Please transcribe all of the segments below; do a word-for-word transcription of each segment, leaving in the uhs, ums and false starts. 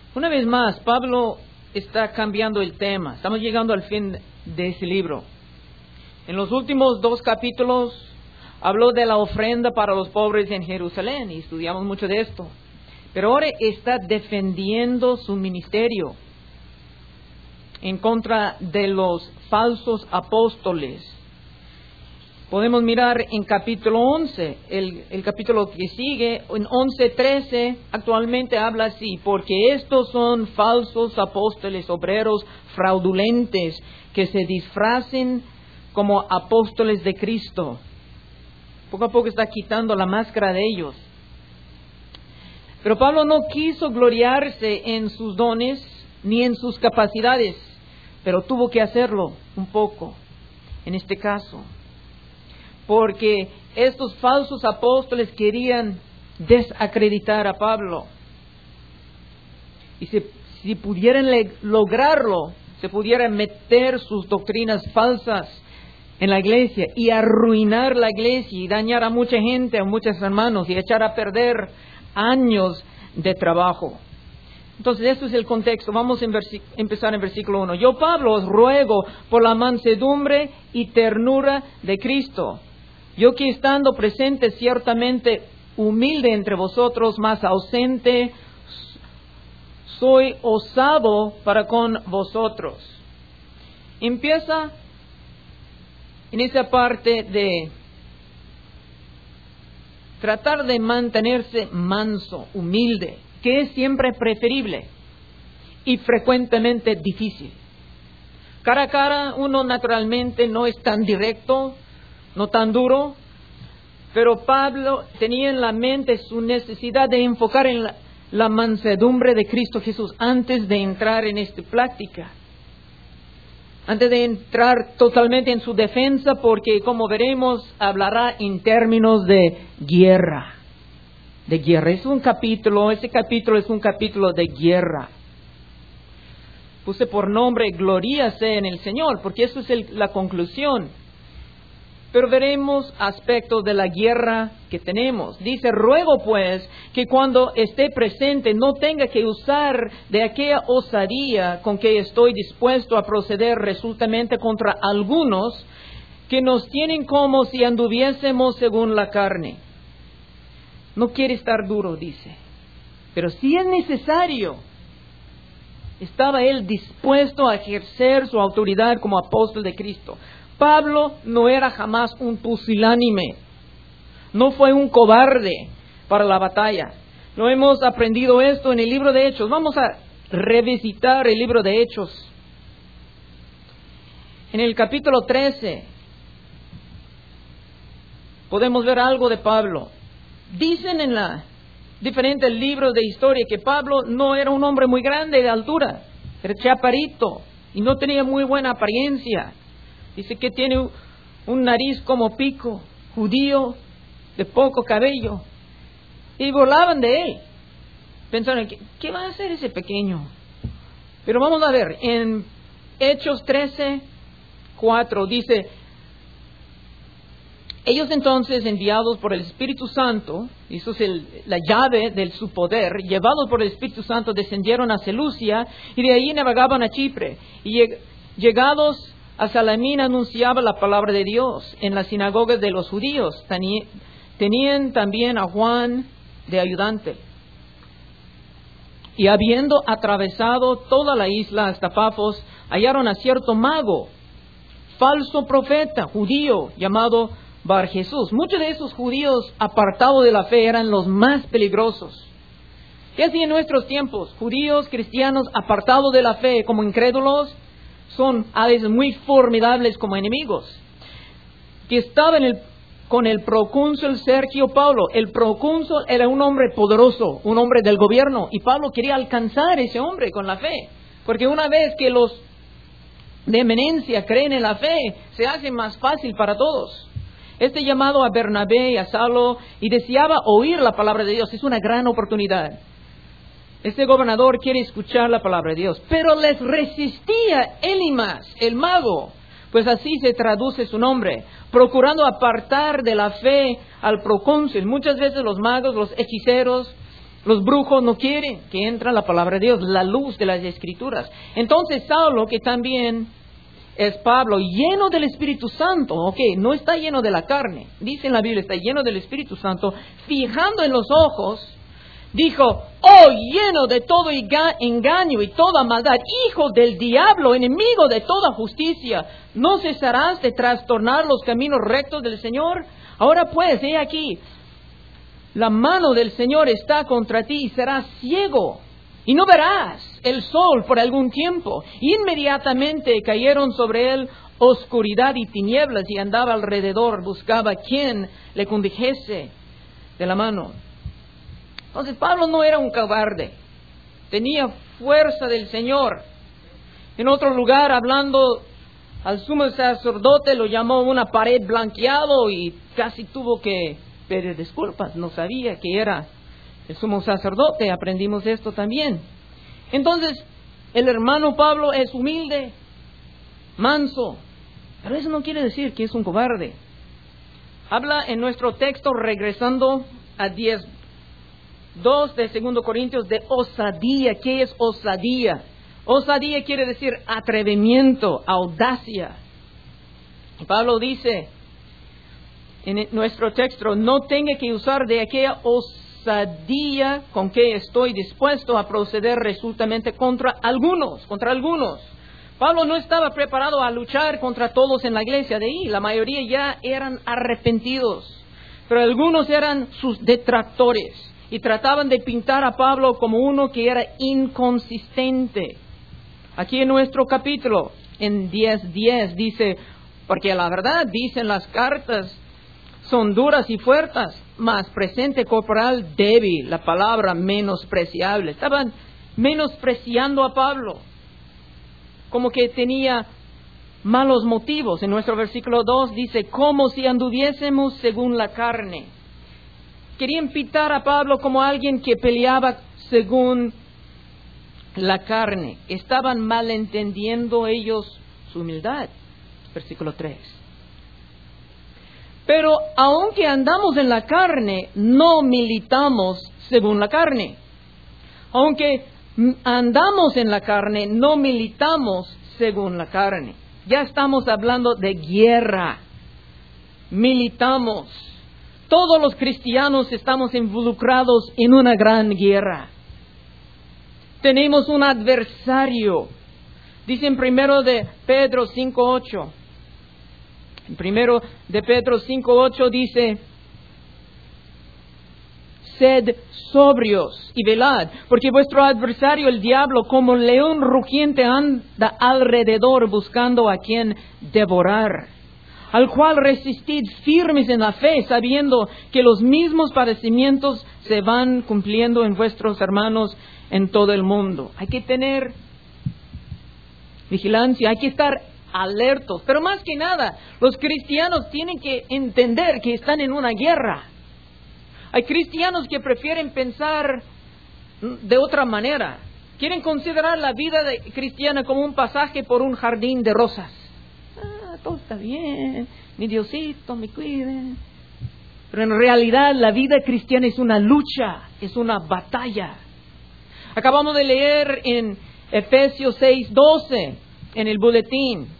Una vez más, Pablo está cambiando el tema. Estamos llegando al fin de ese libro. En los últimos dos capítulos habló de la ofrenda para los pobres en Jerusalén y estudiamos mucho de esto. Pero ahora está defendiendo su ministerio en contra de los falsos apóstoles. Podemos mirar en capítulo once, el, el capítulo que sigue, en once trece, actualmente habla así: porque estos son falsos apóstoles, obreros fraudulentes, que se disfracen como apóstoles de Cristo. Poco a poco está quitando la máscara de ellos. Pero Pablo no quiso gloriarse en sus dones ni en sus capacidades, pero tuvo que hacerlo un poco en este caso, porque estos falsos apóstoles querían desacreditar a Pablo. Y si, si pudieran le- lograrlo, se pudieran meter sus doctrinas falsas en la iglesia y arruinar la iglesia y dañar a mucha gente, a muchos hermanos, y echar a perder años de trabajo. Entonces, esto es el contexto. Vamos a versi- empezar en versículo uno. Yo, Pablo, os ruego por la mansedumbre y ternura de Cristo. Yo que estando presente ciertamente humilde entre vosotros, más ausente, soy osado para con vosotros. Empieza en esa parte de tratar de mantenerse manso, humilde, que es siempre preferible y frecuentemente difícil. Cara a cara uno naturalmente no es tan directo, no tan duro, pero Pablo tenía en la mente su necesidad de enfocar en la, la mansedumbre de Cristo Jesús antes de entrar en esta plática. Antes de entrar totalmente en su defensa, porque como veremos, hablará en términos de guerra. De guerra. Es un capítulo, ese capítulo es un capítulo de guerra. Puse por nombre Gloríase en el Señor, porque eso es el, la conclusión. Pero veremos aspectos de la guerra que tenemos. Dice: ruego pues que cuando esté presente no tenga que usar de aquella osadía con que estoy dispuesto a proceder resueltamente contra algunos que nos tienen como si anduviésemos según la carne. No quiere estar duro, dice. Pero si es necesario, estaba él dispuesto a ejercer su autoridad como apóstol de Cristo. Pablo no era jamás un pusilánime, no fue un cobarde para la batalla. No hemos aprendido esto en el libro de Hechos. Vamos a revisitar el libro de Hechos. En el capítulo trece podemos ver algo de Pablo. Dicen en los diferentes libros de historia que Pablo no era un hombre muy grande de altura, era chaparrito y no tenía muy buena apariencia. Dice que tiene un nariz como pico, judío, de poco cabello. Y burlaban de él. Pensaron, ¿qué, qué va a hacer ese pequeño? Pero vamos a ver, en Hechos trece, cuatro dice: ellos entonces, enviados por el Espíritu Santo, eso es el, la llave de su poder, llevados por el Espíritu Santo, descendieron a Seleucia y de ahí navegaban a Chipre. Y lleg, llegados a Salamina anunciaba la palabra de Dios en las sinagogas de los judíos. Tení, tenían también a Juan de ayudante. Y habiendo atravesado toda la isla hasta Pafos, hallaron a cierto mago, falso profeta judío, llamado Bar Jesús. Muchos de esos judíos apartados de la fe eran los más peligrosos. Y así en nuestros tiempos, judíos, cristianos apartados de la fe como incrédulos, son a veces muy formidables como enemigos. Que estaba en el, con el procónsul Sergio Paulo. El procónsul era un hombre poderoso, un hombre del gobierno, y Pablo quería alcanzar a ese hombre con la fe. Porque una vez que los de eminencia creen en la fe, se hace más fácil para todos. Este llamado a Bernabé y a Saulo y deseaba oír la palabra de Dios. Es una gran oportunidad. Este gobernador quiere escuchar la palabra de Dios, pero les resistía Elimas, el mago, pues así se traduce su nombre, procurando apartar de la fe al procónsul. Muchas veces los magos, los hechiceros, Los brujos no quieren que entre la palabra de Dios, la luz de las Escrituras. Entonces Saulo, que también es Pablo, lleno del Espíritu Santo, ok, no está lleno de la carne, dice en la Biblia, está lleno del Espíritu Santo, fijando en los ojos, dijo, oh, lleno de todo engaño y toda maldad, hijo del diablo, enemigo de toda justicia, ¿no cesarás de trastornar los caminos rectos del Señor? Ahora pues, he aquí, la mano del Señor está contra ti y serás ciego, y no verás el sol por algún tiempo. Inmediatamente cayeron sobre él oscuridad y tinieblas, y andaba alrededor, buscaba quien le condujese de la mano. Entonces Pablo no era un cobarde, tenía fuerza del Señor. En otro lugar, hablando al sumo sacerdote, lo llamó una pared blanqueado y casi tuvo que pedir disculpas, no sabía que era el sumo sacerdote, aprendimos esto también. Entonces, el hermano Pablo es humilde, manso, pero eso no quiere decir que es un cobarde. Habla en nuestro texto, regresando a diez dos de segundo Corintios, de osadía. ¿Qué es osadía? Osadía quiere decir atrevimiento, audacia. Y Pablo dice en nuestro texto, no tenga que usar de aquella osadía con que estoy dispuesto a proceder resueltamente contra algunos, contra algunos. Pablo no estaba preparado a luchar contra todos en la iglesia de ahí, la mayoría ya eran arrepentidos, pero algunos eran sus detractores y trataban de pintar a Pablo como uno que era inconsistente. Aquí en nuestro capítulo, en diez diez, dice, porque la verdad, dicen las cartas, son duras y fuertes, mas presente corporal débil, la palabra menospreciable. Estaban menospreciando a Pablo, como que tenía malos motivos. En nuestro versículo dos dice, como si anduviésemos según la carne. Querían pintar a Pablo como alguien que peleaba según la carne. Estaban malentendiendo ellos su humildad. Versículo tres. Pero aunque andamos en la carne, no militamos según la carne. Aunque andamos en la carne, no militamos según la carne. Ya estamos hablando de guerra. Militamos. Todos los cristianos estamos involucrados en una gran guerra. Tenemos un adversario. Dice en primero de Pedro cinco ocho. En primero de Pedro cinco ocho dice, sed sobrios y velad, porque vuestro adversario el diablo como león rugiente anda alrededor buscando a quien devorar, al cual resistid firmes en la fe, sabiendo que los mismos padecimientos se van cumpliendo en vuestros hermanos en todo el mundo. Hay que tener vigilancia, hay que estar alertos, pero más que nada, los cristianos tienen que entender que están en una guerra. Hay cristianos que prefieren pensar de otra manera, quieren considerar la vida de cristiana como un pasaje por un jardín de rosas. Ah, todo está bien, mi Diosito me cuide. Pero en realidad la vida cristiana es una lucha, es una batalla. Acabamos de leer en Efesios seis doce, en el boletín,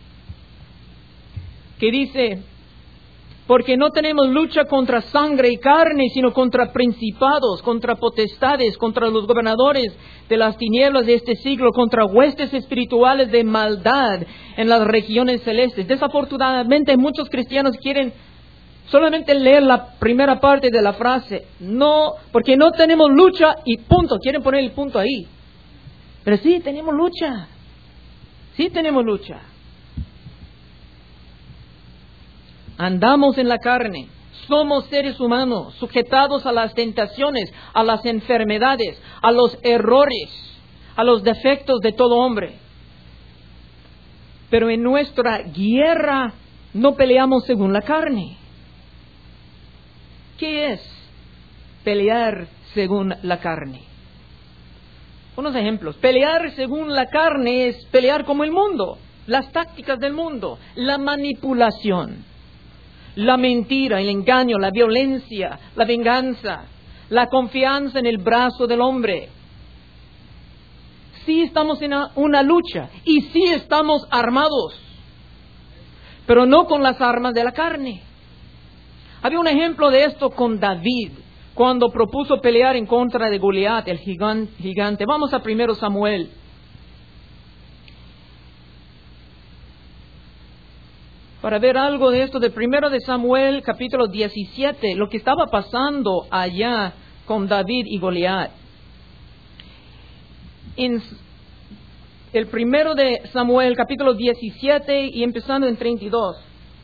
que dice, porque no tenemos lucha contra sangre y carne, sino contra principados, contra potestades, contra los gobernadores de las tinieblas de este siglo, contra huestes espirituales de maldad en las regiones celestes. Desafortunadamente, muchos cristianos quieren solamente leer la primera parte de la frase, no, porque no tenemos lucha y punto, quieren poner el punto ahí. Pero sí, tenemos lucha, sí tenemos lucha. Andamos en la carne, somos seres humanos, sujetados a las tentaciones, a las enfermedades, a los errores, a los defectos de todo hombre. Pero en nuestra guerra no peleamos según la carne. ¿Qué es pelear según la carne? Unos ejemplos. Pelear según la carne es pelear como el mundo, las tácticas del mundo, la manipulación, la mentira, el engaño, la violencia, la venganza, la confianza en el brazo del hombre. Sí estamos en una, una lucha y sí estamos armados, pero no con las armas de la carne. Había un ejemplo de esto con David, cuando propuso pelear en contra de Goliat, el gigante. Vamos a primero Samuel. Para ver algo de esto, de primero de Samuel, capítulo diecisiete, lo que estaba pasando allá con David y Goliat. En el primero de Samuel, capítulo diecisiete y empezando en treinta y dos.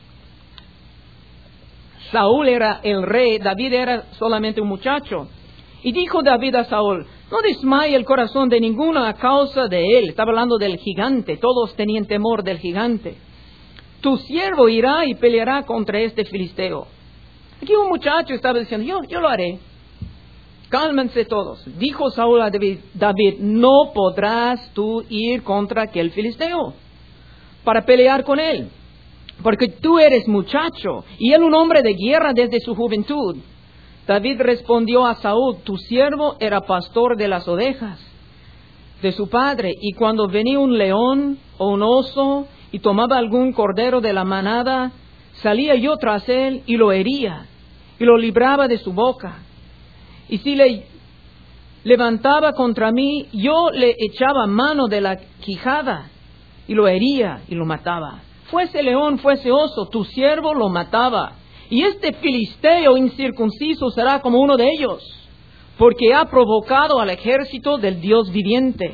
Saúl era el rey, David era solamente un muchacho. Y dijo David a Saúl, no desmaye el corazón de ninguno a causa de él. Estaba hablando del gigante, todos tenían temor del gigante. Tu siervo irá y peleará contra este filisteo. Aquí un muchacho estaba diciendo, yo, yo lo haré. Cálmense todos. Dijo Saúl a David, David, no podrás tú ir contra aquel filisteo para pelear con él, porque tú eres muchacho y él un hombre de guerra desde su juventud. David respondió a Saúl, tu siervo era pastor de las ovejas de su padre, y cuando venía un león o un oso y tomaba algún cordero de la manada, salía yo tras él y lo hería y lo libraba de su boca. Y si le levantaba contra mí, yo le echaba mano de la quijada y lo hería y lo mataba. Fuese león, fuese oso, tu siervo lo mataba. Y este filisteo incircunciso será como uno de ellos, porque ha provocado al ejército del Dios viviente.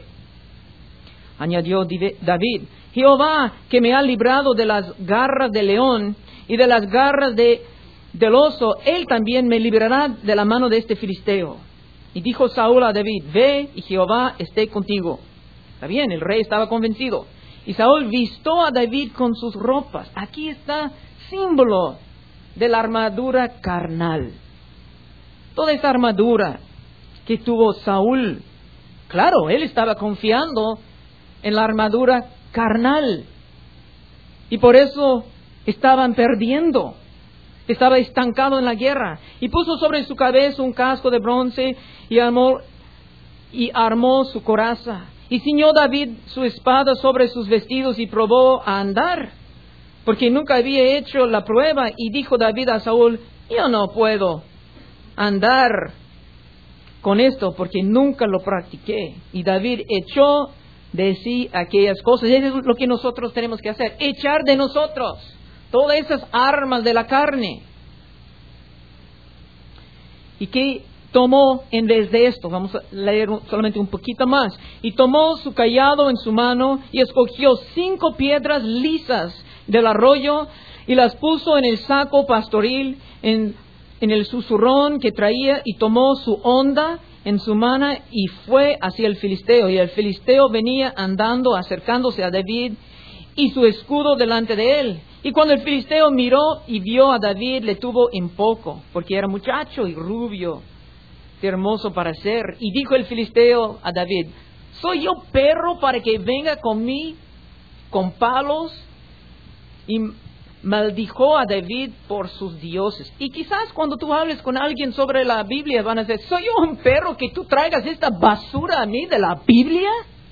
Añadió David, Jehová, que me ha librado de las garras del león y de las garras de del oso, él también me librará de la mano de este filisteo. Y dijo Saúl a David, ve y Jehová esté contigo. Está bien, el rey estaba convencido. Y Saúl vistió a David con sus ropas. Aquí está símbolo de la armadura carnal. Toda esa armadura que tuvo Saúl, claro, él estaba confiando en la armadura carnal. Y por eso estaban perdiendo. Estaba estancado en la guerra. Y puso sobre su cabeza un casco de bronce y armó, y armó su coraza. Y ciñó David su espada sobre sus vestidos y probó a andar, porque nunca había hecho la prueba. Y dijo David a Saúl, yo no puedo andar con esto porque nunca lo practiqué. Y David echó de sí aquellas cosas. Eso es lo que nosotros tenemos que hacer, echar de nosotros todas esas armas de la carne. ¿Y qué tomó en vez de esto? Vamos a leer solamente un poquito más. Y tomó su cayado en su mano y escogió cinco piedras lisas del arroyo y las puso en el saco pastoril, en, en el susurrón que traía, y tomó su honda en su mano y fue hacia el filisteo. Y el filisteo venía andando, acercándose a David, y su escudo delante de él. Y cuando el filisteo miró y vio a David, le tuvo en poco, porque era muchacho y rubio, hermoso para ser. Y dijo el filisteo a David, ¿soy yo perro para que venga con mí con palos? Y maldijo a David por sus dioses. Y quizás cuando tú hables con alguien sobre la Biblia van a decir, ¿soy yo un perro que tú traigas esta basura a mí de la Biblia?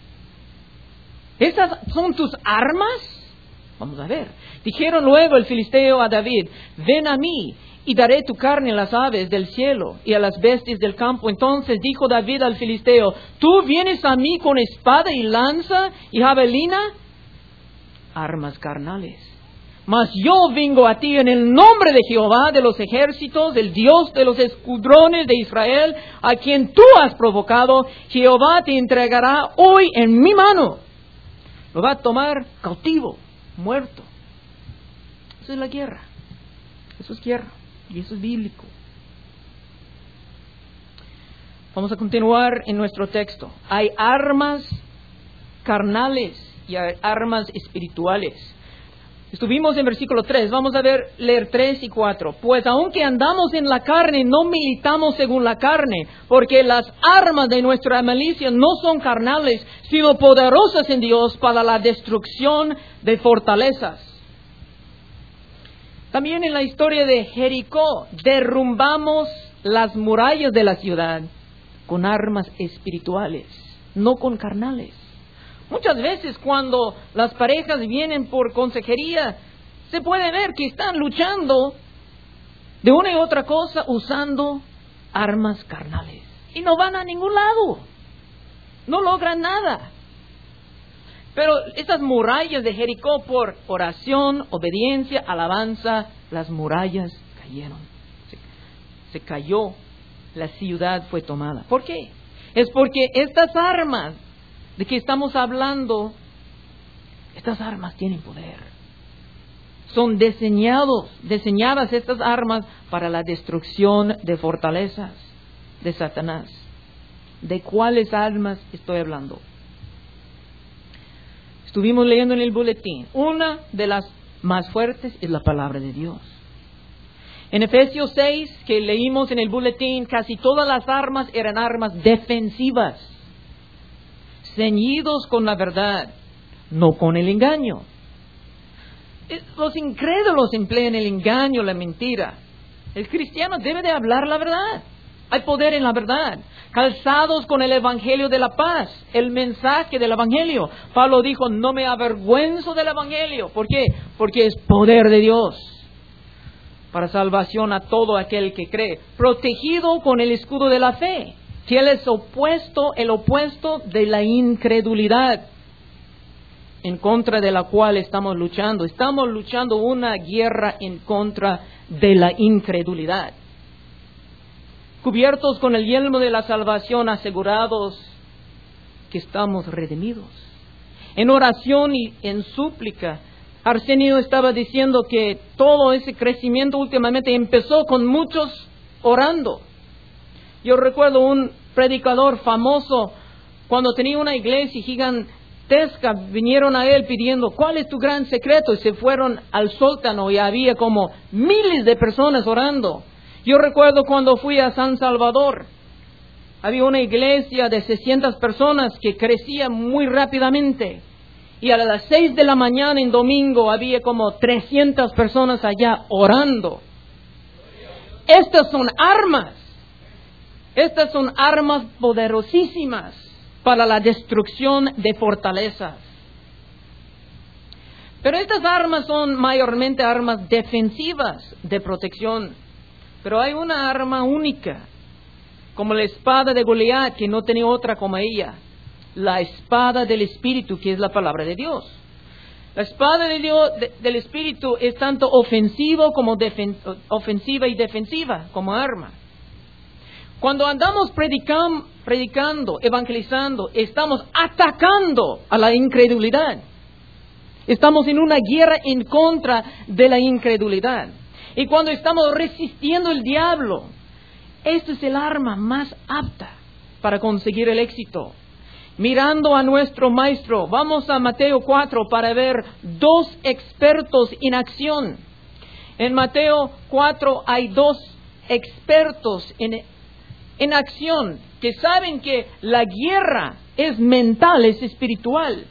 ¿Esas son tus armas? Vamos a ver. Dijeron luego el filisteo a David, ven a mí y daré tu carne a las aves del cielo y a las bestias del campo. Entonces dijo David al filisteo, ¿tú vienes a mí con espada y lanza y javelina? Armas carnales. Mas yo vengo a ti en el nombre de Jehová de los ejércitos, el Dios de los escuadrones de Israel, a quien tú has provocado. Jehová te entregará hoy en mi mano. Lo va a tomar cautivo, muerto. Eso es la guerra. Eso es guerra. Y eso es bíblico. Vamos a continuar en nuestro texto. Hay armas carnales y hay armas espirituales. Estuvimos en versículo tres. Vamos a ver, leer tres y cuatro. Pues aunque andamos en la carne, no militamos según la carne, porque las armas de nuestra milicia no son carnales, sino poderosas en Dios para la destrucción de fortalezas. También en la historia de Jericó, derrumbamos las murallas de la ciudad con armas espirituales, no con carnales. Muchas veces cuando las parejas vienen por consejería, se puede ver que están luchando de una y otra cosa usando armas carnales. Y no van a ningún lado. No logran nada. Pero esas murallas de Jericó, por oración, obediencia, alabanza, las murallas cayeron. Se, se cayó. La ciudad fue tomada. ¿Por qué? Es porque estas armas de que estamos hablando, estas armas tienen poder. Son diseñados, diseñadas estas armas para la destrucción de fortalezas de Satanás. ¿De cuáles armas estoy hablando? Estuvimos leyendo en el boletín. Una de las más fuertes es la palabra de Dios. En Efesios seis, que leímos en el boletín, casi todas las armas eran armas defensivas, ceñidos con la verdad, no con el engaño. Los incrédulos emplean el engaño, la mentira. El cristiano debe de hablar la verdad. Hay poder en la verdad. Calzados con el evangelio de la paz, el mensaje del evangelio. Pablo dijo, no me avergüenzo del evangelio. ¿Por qué? Porque es poder de Dios para salvación a todo aquel que cree. Protegido con el escudo de la fe, que él es opuesto, el opuesto de la incredulidad, en contra de la cual estamos luchando. Estamos luchando una guerra en contra de la incredulidad. Cubiertos con el yelmo de la salvación, asegurados que estamos redimidos. En oración y en súplica, Arsenio estaba diciendo que todo ese crecimiento últimamente empezó con muchos orando. Yo recuerdo un predicador famoso, cuando tenía una iglesia gigantesca, vinieron a él pidiendo, ¿cuál es tu gran secreto? Y se fueron al sótano y había como miles de personas orando. Yo recuerdo cuando fui a San Salvador, había una iglesia de seiscientas personas que crecía muy rápidamente. Y a las seis de la mañana en domingo había como trescientas personas allá orando. Estas son armas. Estas son armas poderosísimas para la destrucción de fortalezas. Pero estas armas son mayormente armas defensivas de protección. Pero hay una arma única, como la espada de Goliat, que no tenía otra como ella. La espada del Espíritu, que es la palabra de Dios. La espada de Dios, de, del Espíritu es tanto ofensivo como defen, ofensiva y defensiva como arma. Cuando andamos predican, predicando, evangelizando, estamos atacando a la incredulidad. Estamos en una guerra en contra de la incredulidad. Y cuando estamos resistiendo al diablo, este es el arma más apta para conseguir el éxito. Mirando a nuestro maestro, vamos a Mateo cuatro para ver dos expertos en acción. En Mateo cuatro hay dos expertos en, en acción que saben que la guerra es mental, es espiritual.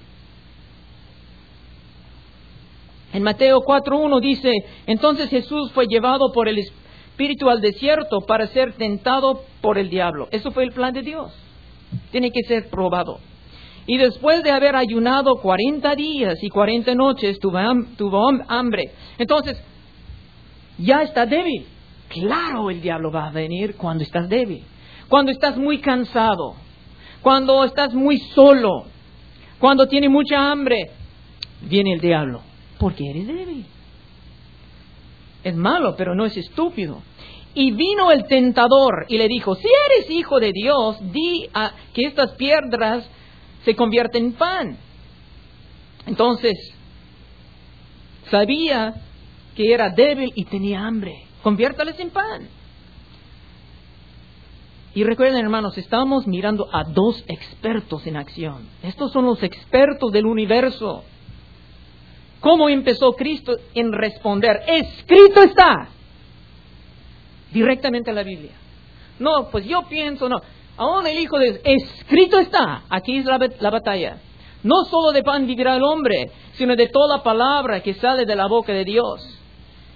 En Mateo cuatro uno dice, entonces Jesús fue llevado por el Espíritu al desierto para ser tentado por el diablo. Eso fue el plan de Dios. Tiene que ser probado. Y después de haber ayunado cuarenta días y cuarenta noches, tuvo, tuvo hambre. Entonces, ya está débil. Claro, el diablo va a venir cuando estás débil. Cuando estás muy cansado. Cuando estás muy solo. Cuando tienes mucha hambre. Viene el diablo. Porque eres débil. Es malo, pero no es estúpido. Y vino el tentador y le dijo, si eres hijo de Dios, di a que estas piedras se convierten en pan. Entonces, sabía que era débil y tenía hambre. Conviértales en pan. Y recuerden, hermanos, estamos mirando a dos expertos en acción. Estos son los expertos del universo. ¿Cómo empezó Cristo en responder? Escrito está. Directamente a la Biblia. No, pues yo pienso, no. Aún el Hijo de Dios, escrito está. Aquí es la, la batalla. No solo de pan vivirá el hombre, sino de toda palabra que sale de la boca de Dios.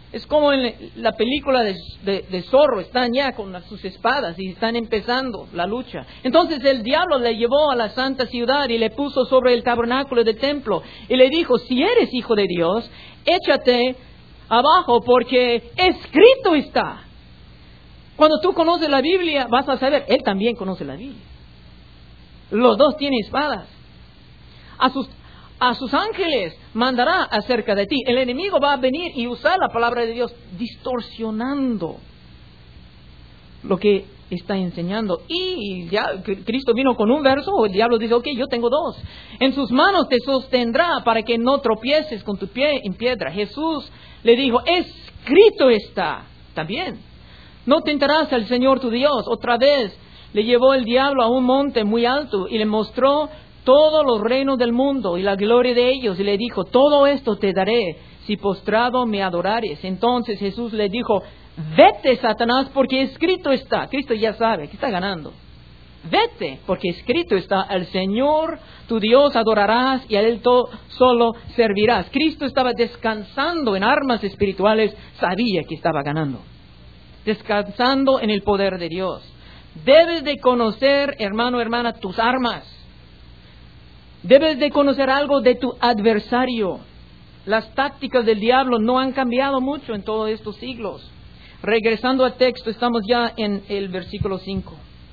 Es como en la película de, de, de Zorro, están ya con las, sus espadas y están empezando la lucha. Entonces el diablo le llevó a la santa ciudad y le puso sobre el tabernáculo del templo y le dijo, si eres hijo de Dios, échate abajo porque escrito está. Cuando tú conoces la Biblia, vas a saber, él también conoce la Biblia. Los dos tienen espadas. A sus A sus ángeles mandará acerca de ti. El enemigo va a venir y usar la palabra de Dios distorsionando lo que está enseñando. Y ya Cristo vino con un verso, o el diablo dice, ok, yo tengo dos. En sus manos te sostendrá para que no tropieces con tu pie en piedra. Jesús le dijo, escrito está. También, no tentarás al Señor tu Dios. Otra vez le llevó el diablo a un monte muy alto y le mostró todos los reinos del mundo y la gloria de ellos, y le dijo, todo esto te daré si postrado me adorares. Entonces Jesús le dijo, vete, Satanás, porque escrito está. Cristo ya sabe que está ganando. Vete, porque escrito está, al Señor tu Dios adorarás y a Él to- solo servirás. Cristo estaba descansando en armas espirituales, sabía que estaba ganando. Descansando en el poder de Dios. Debes de conocer, hermano, hermana, tus armas. Debes de conocer algo de tu adversario. Las tácticas del diablo no han cambiado mucho en todos estos siglos. Regresando al texto, estamos ya en el versículo cinco.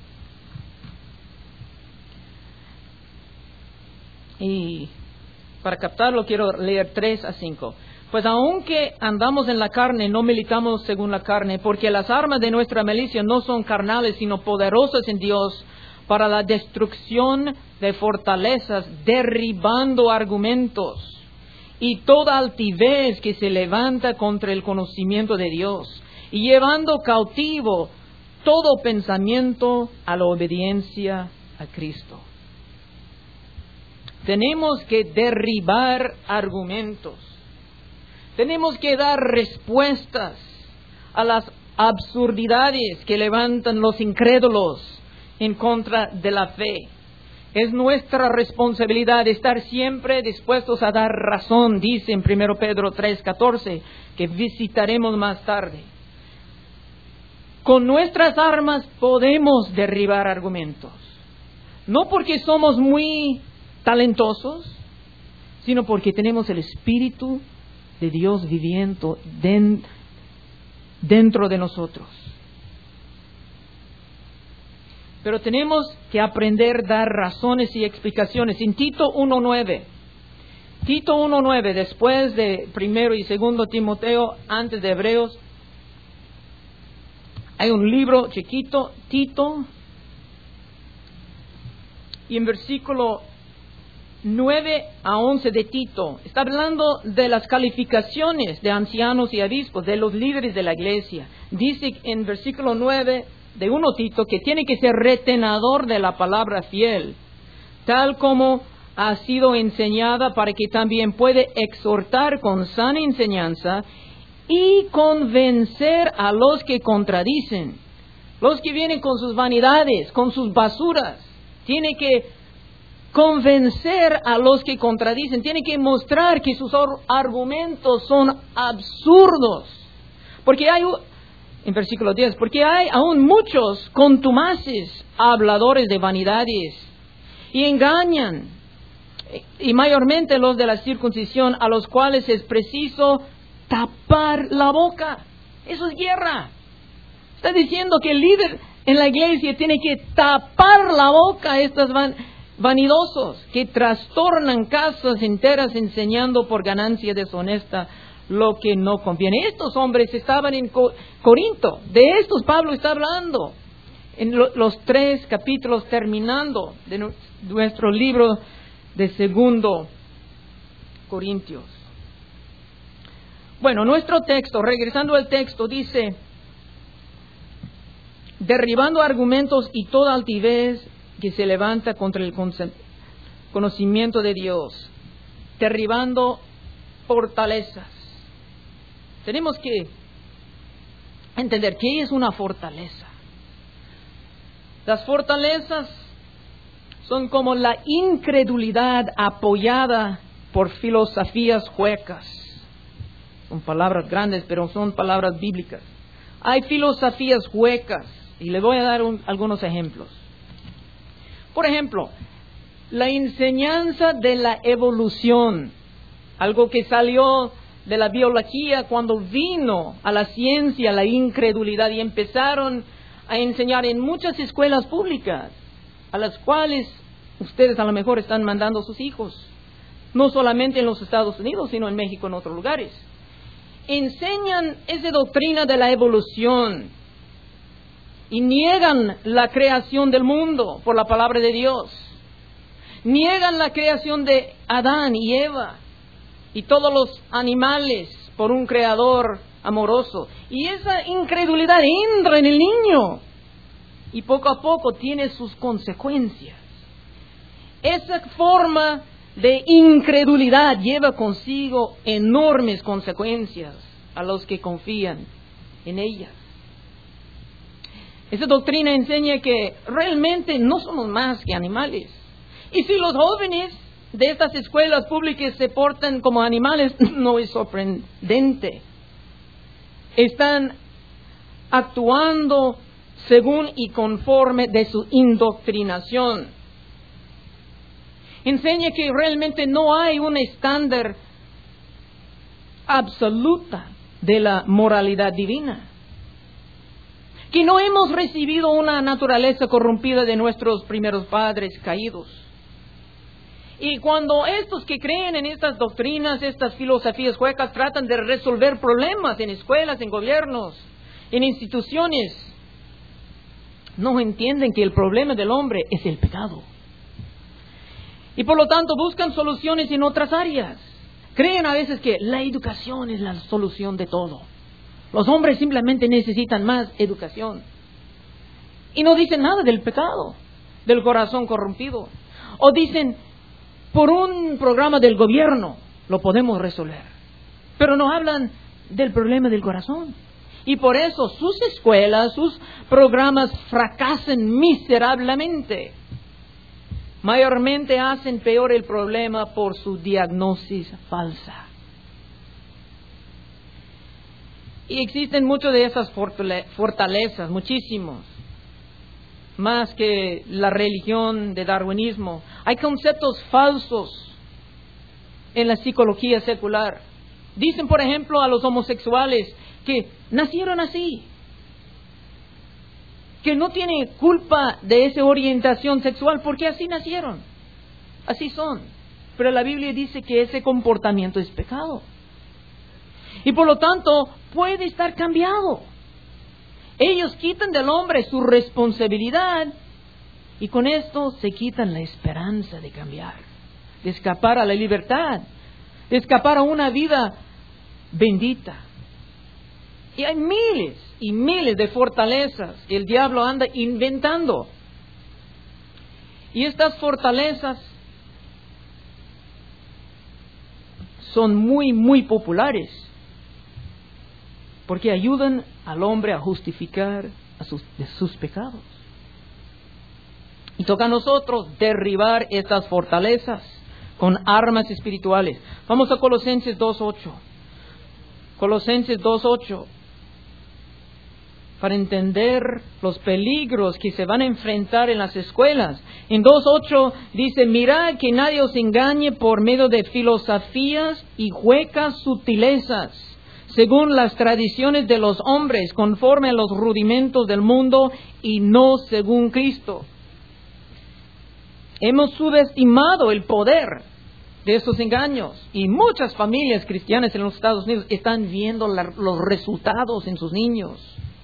Y para captarlo quiero leer tres a cinco. Pues aunque andamos en la carne, no militamos según la carne, porque las armas de nuestra milicia no son carnales, sino poderosas en Dios para la destrucción de fortalezas, derribando argumentos y toda altivez que se levanta contra el conocimiento de Dios, y llevando cautivo todo pensamiento a la obediencia a Cristo. Tenemos que derribar argumentos. Tenemos que dar respuestas a las absurdidades que levantan los incrédulos en contra de la fe. Es nuestra responsabilidad estar siempre dispuestos a dar razón, dice en primero Pedro tres catorce, que visitaremos más tarde. Con nuestras armas podemos derribar argumentos. No porque somos muy talentosos, sino porque tenemos el Espíritu de Dios viviendo dentro de nosotros. Pero tenemos que aprender a dar razones y explicaciones. En Tito uno nueve, Tito uno nueve, después de primero y segundo Timoteo, antes de Hebreos, hay un libro chiquito, Tito, y en versículo nueve a once de Tito, está hablando de las calificaciones de ancianos y obispos, de los líderes de la iglesia. Dice en versículo nueve de uno Tito que tiene que ser retenedor de la palabra fiel, tal como ha sido enseñada, para que también puede exhortar con sana enseñanza y convencer a los que contradicen, los que vienen con sus vanidades, con sus basuras. Tiene que convencer a los que contradicen, tiene que mostrar que sus argumentos son absurdos, porque hay, en versículo diez, porque hay aún muchos contumaces habladores de vanidades y engañan, y mayormente los de la circuncisión, a los cuales es preciso tapar la boca. Eso es guerra. Está diciendo que el líder en la iglesia tiene que tapar la boca a estos van, vanidosos que trastornan casas enteras enseñando por ganancia deshonesta lo que no conviene. Estos hombres estaban en Co- Corinto. De estos Pablo está hablando en lo, los tres capítulos terminando de nu- nuestro libro de segundo Corintios. Bueno, nuestro texto, regresando al texto, dice: derribando argumentos y toda altivez que se levanta contra el conocimiento de Dios, derribando fortalezas. Tenemos que entender qué es una fortaleza. Las fortalezas son como la incredulidad apoyada por filosofías huecas. Son palabras grandes, pero son palabras bíblicas. Hay filosofías huecas, y le voy a dar un, algunos ejemplos. Por ejemplo, la enseñanza de la evolución, algo que salió de la biología cuando vino a la ciencia la incredulidad y empezaron a enseñar en muchas escuelas públicas, a las cuales ustedes a lo mejor están mandando a sus hijos, no solamente en los Estados Unidos, sino en México, en otros lugares. Enseñan esa doctrina de la evolución y niegan la creación del mundo por la palabra de Dios. Niegan la creación de Adán y Eva y todos los animales por un creador amoroso. Y esa incredulidad entra en el niño y poco a poco tiene sus consecuencias. Esa forma de incredulidad lleva consigo enormes consecuencias a los que confían en ella. Esa doctrina enseña que realmente no somos más que animales. Y si los jóvenes de estas escuelas públicas se portan como animales, no es sorprendente. Están actuando según y conforme de su indoctrinación. Enseña que realmente no hay un estándar absoluta de la moralidad divina. Que no hemos recibido una naturaleza corrompida de nuestros primeros padres caídos. Y cuando estos que creen en estas doctrinas, estas filosofías huecas, tratan de resolver problemas en escuelas, en gobiernos, en instituciones, no entienden que el problema del hombre es el pecado. Y por lo tanto buscan soluciones en otras áreas. Creen a veces que la educación es la solución de todo. Los hombres simplemente necesitan más educación. Y no dicen nada del pecado, del corazón corrompido. O dicen, por un programa del gobierno lo podemos resolver. Pero no hablan del problema del corazón. Y por eso sus escuelas, sus programas fracasan miserablemente. Mayormente hacen peor el problema por su diagnosis falsa. Y existen muchas de esas fortalezas, muchísimos, más que la religión de darwinismo. Hay conceptos falsos en la psicología secular. Dicen, por ejemplo, a los homosexuales que nacieron así, que no tiene culpa de esa orientación sexual porque así nacieron, así son. Pero la Biblia dice que ese comportamiento es pecado. Y por lo tanto puede estar cambiado. Ellos quitan del hombre su responsabilidad y con esto se quitan la esperanza de cambiar, de escapar a la libertad, de escapar a una vida bendita. Y hay miles y miles de fortalezas que el diablo anda inventando. Y estas fortalezas son muy, muy populares, porque ayudan al hombre a justificar a sus, de sus pecados. Y toca a nosotros derribar estas fortalezas con armas espirituales. Vamos a Colosenses dos ocho. Colosenses dos ocho. Para entender los peligros que se van a enfrentar en las escuelas. En dos ocho dice, mirad que nadie os engañe por medio de filosofías y huecas sutilezas, según las tradiciones de los hombres, conforme a los rudimentos del mundo y no según Cristo. Hemos subestimado el poder de esos engaños y muchas familias cristianas en los Estados Unidos están viendo la, los resultados en sus niños.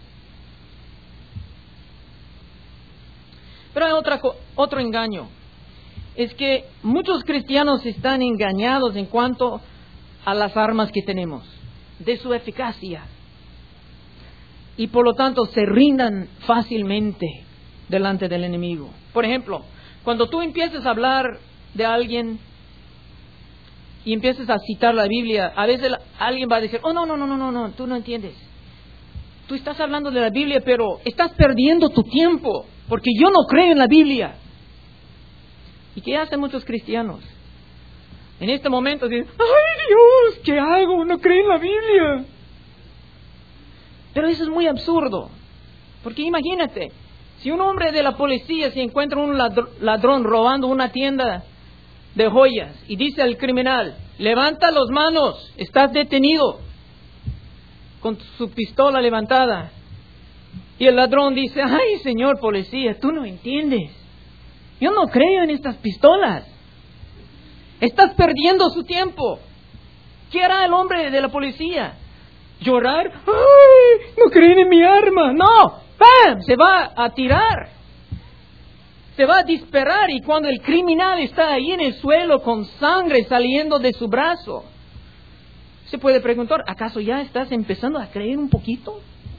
Pero hay otra, otro engaño. Es que muchos cristianos están engañados en cuanto a las armas que tenemos, de su eficacia. Y por lo tanto se rindan fácilmente delante del enemigo. Por ejemplo, cuando tú empiezas a hablar de alguien y empiezas a citar la Biblia, a veces alguien va a decir, oh no, no, no, no, no, no, tú no entiendes. Tú estás hablando de la Biblia, pero estás perdiendo tu tiempo, porque yo no creo en la Biblia. ¿Y qué hacen muchos cristianos? En este momento dicen, ¡ay Dios! ¿Qué hago? No creo en la Biblia. Pero eso es muy absurdo. Porque imagínate, si un hombre de la policía se encuentra un ladrón robando una tienda de joyas y dice al criminal, levanta las manos, estás detenido, con su pistola levantada. Y el ladrón dice, ay señor policía, tú no entiendes. Yo no creo en estas pistolas. Estás perdiendo su tiempo. ¿Qué hará el hombre de la policía? ¿Llorar? ¡Ay! No creen en mi arma. No. ¡Pam! Se va a tirar. Se va a disparar. Y cuando el criminal está ahí en el suelo con sangre saliendo de su brazo, se puede preguntar, ¿acaso ya estás empezando a creer un poquito?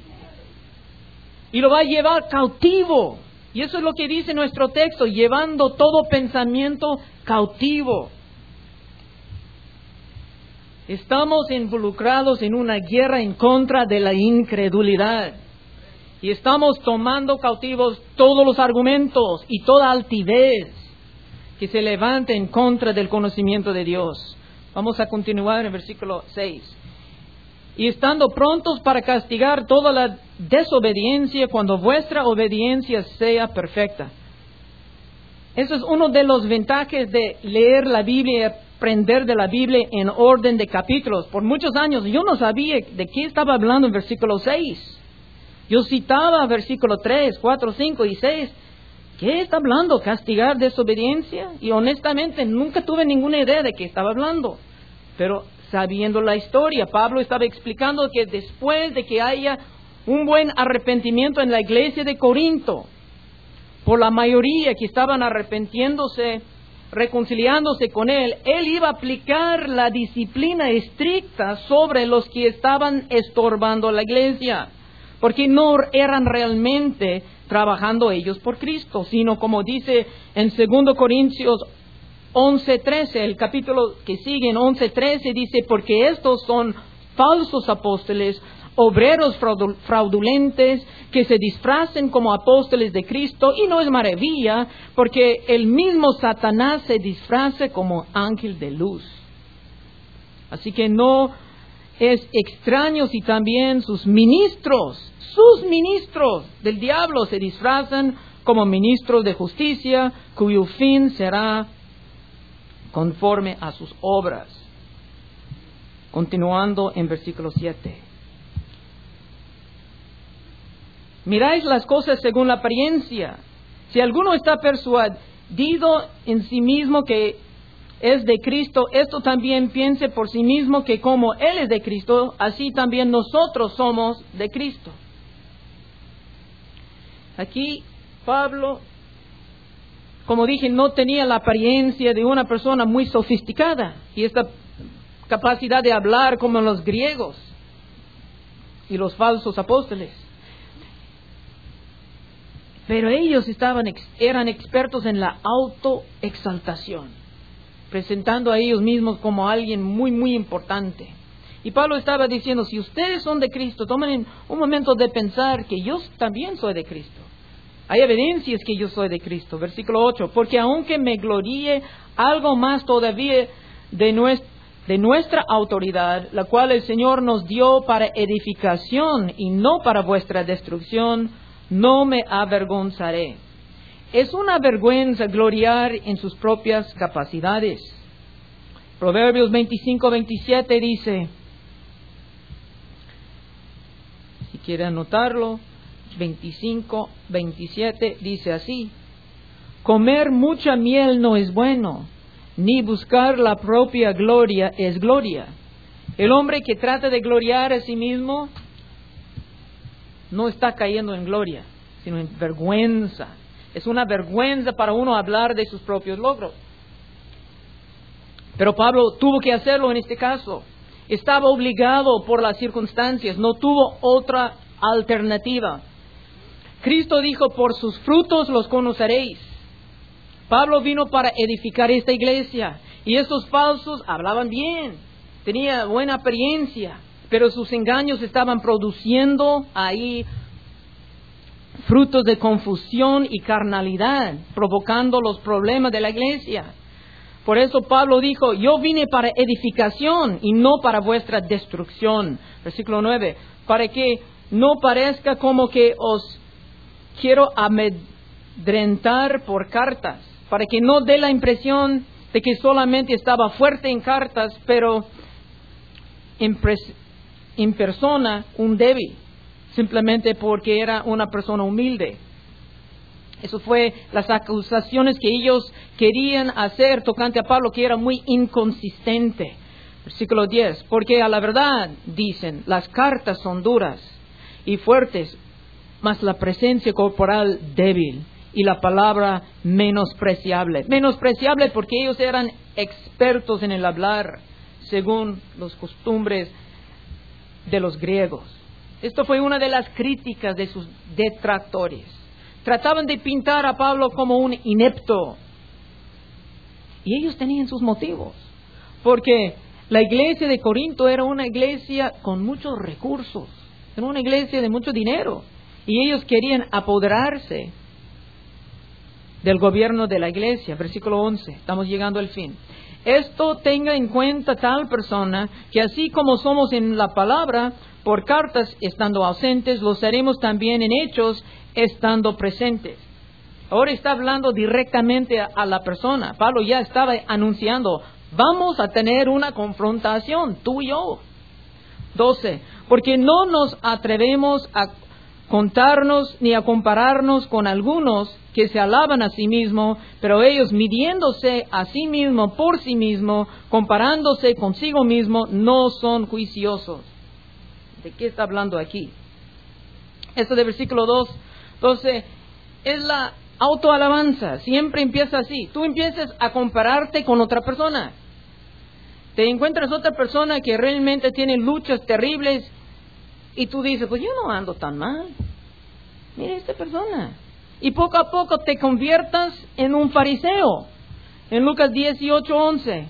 Y lo va a llevar cautivo. Y eso es lo que dice nuestro texto, llevando todo pensamiento cautivo. Estamos involucrados en una guerra en contra de la incredulidad. Y estamos tomando cautivos todos los argumentos y toda altivez que se levante en contra del conocimiento de Dios. Vamos a continuar en el versículo seis. Y estando prontos para castigar toda la desobediencia cuando vuestra obediencia sea perfecta. Eso es uno de los ventajas de leer la Biblia y aprender de la Biblia en orden de capítulos. Por muchos años yo no sabía de qué estaba hablando en versículo seis. Yo citaba versículo tres, cuatro, cinco y seis. ¿Qué está hablando? ¿Castigar desobediencia? Y honestamente nunca tuve ninguna idea de qué estaba hablando. Pero sabiendo la historia, Pablo estaba explicando que después de que haya un buen arrepentimiento en la iglesia de Corinto, por la mayoría que estaban arrepintiéndose, reconciliándose con él, él iba a aplicar la disciplina estricta sobre los que estaban estorbando la iglesia, porque no eran realmente trabajando ellos por Cristo, sino como dice en segundo Corintios once trece, el capítulo que sigue en once trece, dice, porque estos son falsos apóstoles, obreros fraudulentes, que se disfracen como apóstoles de Cristo, y no es maravilla, porque el mismo Satanás se disfraza como ángel de luz. Así que no es extraño si también sus ministros, sus ministros del diablo se disfrazan como ministros de justicia, cuyo fin será conforme a sus obras. Continuando en versículo siete. Miráis las cosas según la apariencia. Si alguno está persuadido en sí mismo que es de Cristo, esto también piense por sí mismo que como Él es de Cristo, así también nosotros somos de Cristo. Aquí Pablo, como dije, no tenía la apariencia de una persona muy sofisticada y esta capacidad de hablar como los griegos y los falsos apóstoles. Pero ellos estaban, eran expertos en la autoexaltación, presentando a ellos mismos como alguien muy, muy importante. Y Pablo estaba diciendo, si ustedes son de Cristo, tomen un momento de pensar que yo también soy de Cristo. Hay evidencias que yo soy de Cristo. Versículo ocho, porque aunque me gloríe algo más todavía de nuestra, de nuestra autoridad, la cual el Señor nos dio para edificación y no para vuestra destrucción, no me avergonzaré. Es una vergüenza gloriar en sus propias capacidades. Proverbios veinticinco veintisiete dice, si quiere anotarlo, veinticinco veintisiete dice así: comer mucha miel no es bueno, ni buscar la propia gloria es gloria. El hombre que trata de gloriar a sí mismo no está cayendo en gloria, sino en vergüenza. Es una vergüenza para uno hablar de sus propios logros. Pero Pablo tuvo que hacerlo en este caso. Estaba obligado por las circunstancias, no tuvo otra alternativa. Cristo dijo, por sus frutos los conoceréis. Pablo vino para edificar esta iglesia, y estos falsos hablaban bien, tenía buena apariencia, pero sus engaños estaban produciendo ahí frutos de confusión y carnalidad, provocando los problemas de la iglesia. Por eso Pablo dijo, yo vine para edificación y no para vuestra destrucción. Versículo nueve, para que no parezca como que os quiero amedrentar por cartas, para que no dé la impresión de que solamente estaba fuerte en cartas, pero en, pres- en persona un débil, simplemente porque era una persona humilde. Eso fue las acusaciones que ellos querían hacer tocante a Pablo, que era muy inconsistente. Versículo diez, porque a la verdad, dicen, las cartas son duras y fuertes, mas la presencia corporal débil y la palabra menospreciable. Menospreciable porque ellos eran expertos en el hablar según las costumbres de los griegos. Esto fue una de las críticas de sus detractores. Trataban de pintar a Pablo como un inepto. Y ellos tenían sus motivos. Porque la iglesia de Corinto era una iglesia con muchos recursos. Era una iglesia de mucho dinero. Y ellos querían apoderarse del gobierno de la iglesia. Versículo once. Estamos llegando al fin. Esto tenga en cuenta tal persona que así como somos en la palabra, por cartas estando ausentes, lo seremos también en hechos estando presentes. Ahora está hablando directamente a, a la persona. Pablo ya estaba anunciando, vamos a tener una confrontación, tú y yo. doce. Porque no nos atrevemos a contarnos ni a compararnos con algunos que se alaban a sí mismos, pero ellos midiéndose a sí mismo por sí mismo, comparándose consigo mismo, no son juiciosos. ¿De qué está hablando aquí? Esto de versículo dos, entonces, es la autoalabanza. Siempre empieza así. Tú empiezas a compararte con otra persona. Te encuentras otra persona que realmente tiene luchas terribles y tú dices, pues yo no ando tan mal. Mira esta persona. Y poco a poco te conviertas en un fariseo. En Lucas dieciocho once.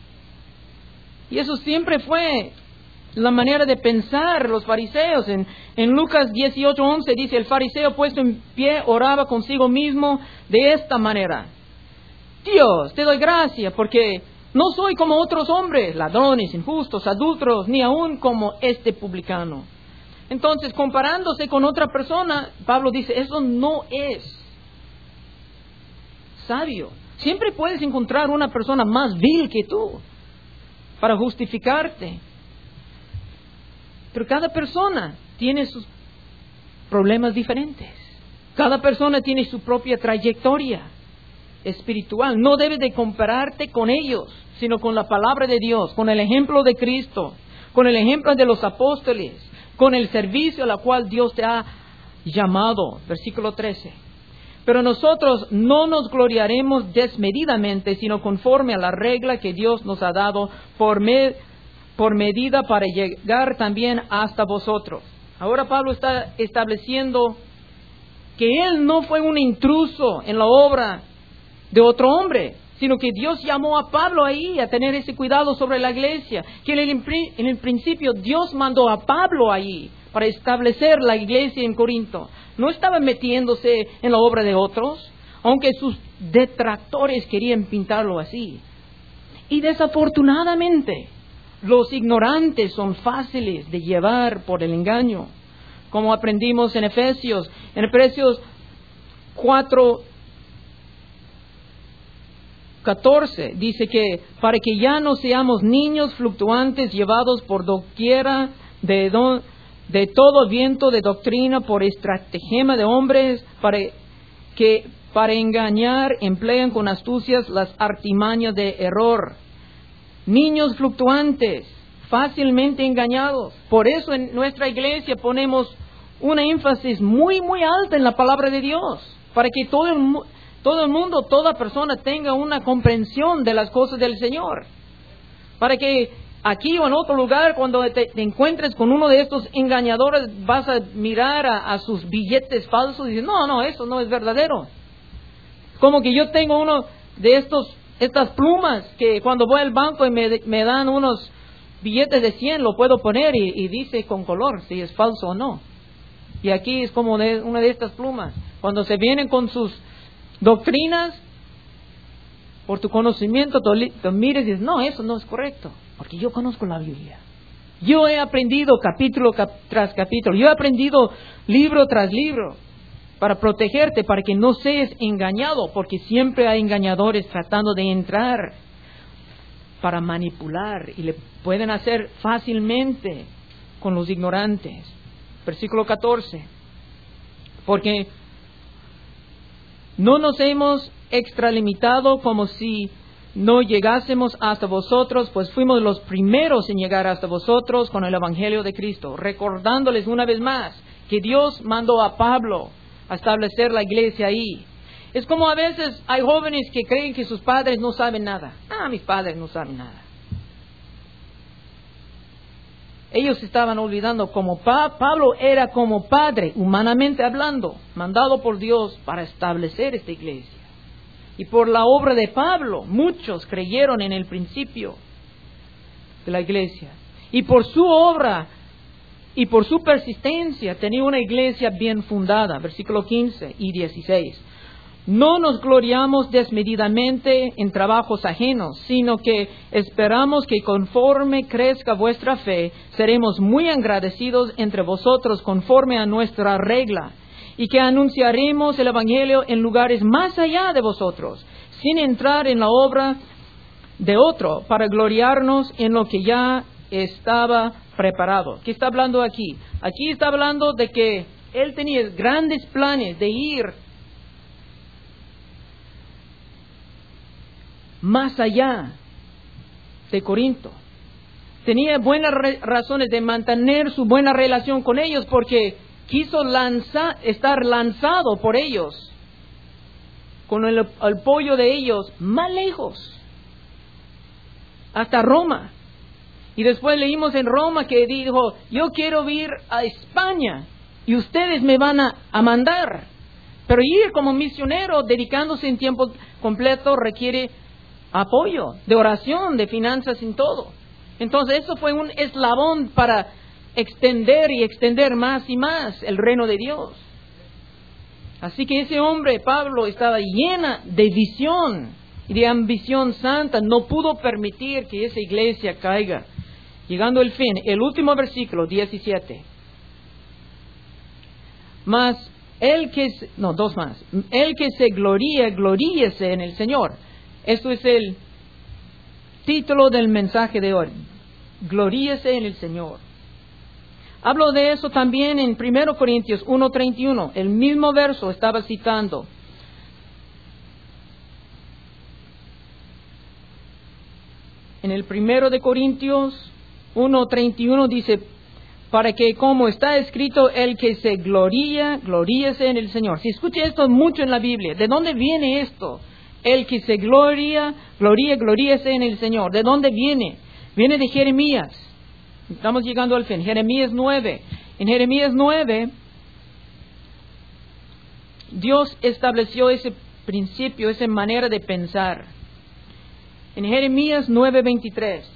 Y eso siempre fue la manera de pensar los fariseos. En, en Lucas dieciocho once dice, el fariseo puesto en pie oraba consigo mismo de esta manera. Dios, te doy gracias porque no soy como otros hombres, ladrones, injustos, adúlteros, ni aún como este publicano. Entonces, comparándose con otra persona, Pablo dice, eso no es sabio. Siempre puedes encontrar una persona más vil que tú para justificarte. Pero cada persona tiene sus problemas diferentes. Cada persona tiene su propia trayectoria espiritual. No debes de compararte con ellos, sino con la palabra de Dios, con el ejemplo de Cristo, con el ejemplo de los apóstoles, con el servicio a la cual Dios te ha llamado. Versículo trece. Pero nosotros no nos gloriaremos desmedidamente, sino conforme a la regla que Dios nos ha dado por, me, por medida para llegar también hasta vosotros. Ahora Pablo está estableciendo que él no fue un intruso en la obra de otro hombre, sino que Dios llamó a Pablo ahí a tener ese cuidado sobre la iglesia, que en el, en el principio Dios mandó a Pablo ahí para establecer la iglesia en Corinto. No estaba metiéndose en la obra de otros, aunque sus detractores querían pintarlo así. Y desafortunadamente, los ignorantes son fáciles de llevar por el engaño, como aprendimos en Efesios, en Efesios cuatro catorce, dice que para que ya no seamos niños fluctuantes llevados por doquiera de, do, de todo viento de doctrina por estratagema de hombres para que para engañar emplean con astucias las artimañas de error. Niños fluctuantes, fácilmente engañados. Por eso en nuestra iglesia ponemos una énfasis muy muy alta en la palabra de Dios, para que todo el mundo Todo el mundo, toda persona tenga una comprensión de las cosas del Señor. Para que aquí o en otro lugar, cuando te, te encuentres con uno de estos engañadores, vas a mirar a, a sus billetes falsos y decir, no, no, eso no es verdadero. Como que yo tengo uno de estos, estas plumas que cuando voy al banco y me, me dan unos billetes de cien, lo puedo poner y, y dice con color si es falso o no. Y aquí es como de, una de estas plumas. Cuando se vienen con sus doctrinas, por tu conocimiento, tú, tú mires y dices, no, eso no es correcto, porque yo conozco la Biblia. Yo he aprendido capítulo cap- tras capítulo, yo he aprendido libro tras libro para protegerte, para que no seas engañado, porque siempre hay engañadores tratando de entrar para manipular y le pueden hacer fácilmente con los ignorantes. Versículo catorce. Porque no nos hemos extralimitado como si no llegásemos hasta vosotros, pues fuimos los primeros en llegar hasta vosotros con el Evangelio de Cristo, recordándoles una vez más que Dios mandó a Pablo a establecer la iglesia ahí. Es como a veces hay jóvenes que creen que sus padres no saben nada. Ah, mis padres no saben nada. Ellos estaban olvidando como pa- Pablo era como padre, humanamente hablando, mandado por Dios para establecer esta iglesia. Y por la obra de Pablo, muchos creyeron en el principio de la iglesia. Y por su obra y por su persistencia tenía una iglesia bien fundada. Versículo quince y dieciséis. No nos gloriamos desmedidamente en trabajos ajenos, sino que esperamos que conforme crezca vuestra fe, seremos muy agradecidos entre vosotros conforme a nuestra regla, y que anunciaremos el Evangelio en lugares más allá de vosotros, sin entrar en la obra de otro, para gloriarnos en lo que ya estaba preparado. ¿Qué está hablando aquí? Aquí está hablando de que él tenía grandes planes de ir más allá de Corinto. Tenía buenas re- razones de mantener su buena relación con ellos, porque quiso lanzar, estar lanzado por ellos, con el apoyo de ellos, más lejos, hasta Roma. Y después leímos en Roma que dijo, yo quiero ir a España y ustedes me van a, a mandar. Pero ir como misionero, dedicándose en tiempo completo, requiere apoyo, de oración, de finanzas, en todo. Entonces eso fue un eslabón para extender y extender más y más el reino de Dios. Así que ese hombre, Pablo, estaba llena de visión y de ambición santa. No pudo permitir que esa iglesia caiga. Llegando al fin, el último versículo, diecisiete. Mas el que, no, dos más. El que se gloríe, gloríese en el Señor. Esto es el título del mensaje de hoy. Gloríese en el Señor. Hablo de eso también en primero Corintios uno treinta y uno. El mismo verso estaba citando. En el primero de Corintios uno treinta y uno dice, para que como está escrito, el que se gloría, gloríese en el Señor. Si escucha esto mucho en la Biblia, ¿de dónde viene esto? El que se gloria, gloría, gloríese en el Señor. ¿De dónde viene? Viene de Jeremías. Estamos llegando al fin. Jeremías nueve. En Jeremías nueve, Dios estableció ese principio, esa manera de pensar. En Jeremías nueve veintitrés.